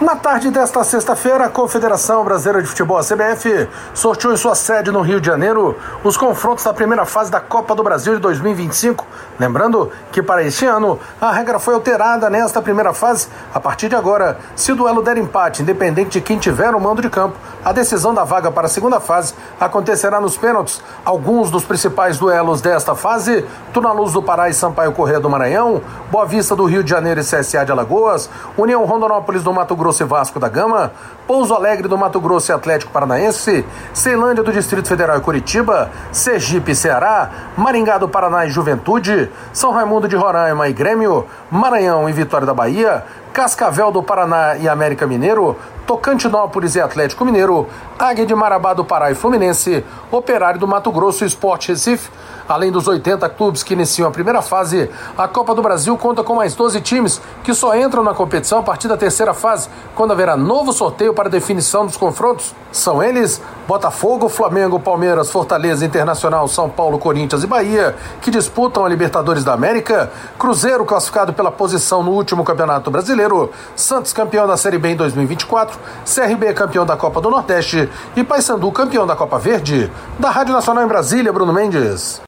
Na tarde desta sexta-feira, a Confederação Brasileira de Futebol, a CBF, sorteou em sua sede no Rio de Janeiro os confrontos da primeira fase da Copa do Brasil de 2025. Lembrando que para este ano, a regra foi alterada nesta primeira fase. A partir de agora, se o duelo der empate, independente de quem tiver o mando de campo, a decisão da vaga para a segunda fase acontecerá nos pênaltis. Alguns dos principais duelos desta fase: Tuna-Luz do Pará e Sampaio Corrêa do Maranhão, Boa Vista do Rio de Janeiro e CSA de Alagoas, União Rondonópolis do Mato Grosso e Vasco da Gama, Pouso Alegre do Mato Grosso e Atlético Paranaense, Ceilândia do Distrito Federal e Curitiba, Sergipe e Ceará, Maringá do Paraná e Juventude, São Raimundo de Roraima e Grêmio, Maranhão e Vitória da Bahia, Cascavel do Paraná e América Mineiro, Tocantinópolis e Atlético Mineiro, Águia de Marabá do Pará e Fluminense, Operário do Mato Grosso e Sport Recife. Além dos 80 clubes que iniciam a primeira fase, a Copa do Brasil conta com mais 12 times que só entram na competição a partir da terceira fase, quando haverá novo sorteio para definição dos confrontos. São eles: Botafogo, Flamengo, Palmeiras, Fortaleza, Internacional, São Paulo, Corinthians e Bahia, que disputam a Libertadores da América, Cruzeiro, classificado pela posição no último Campeonato Brasileiro, Santos, campeão da Série B em 2024, CRB, campeão da Copa do Nordeste, e Paysandu, campeão da Copa Verde. Da Rádio Nacional em Brasília, Bruno Mendes.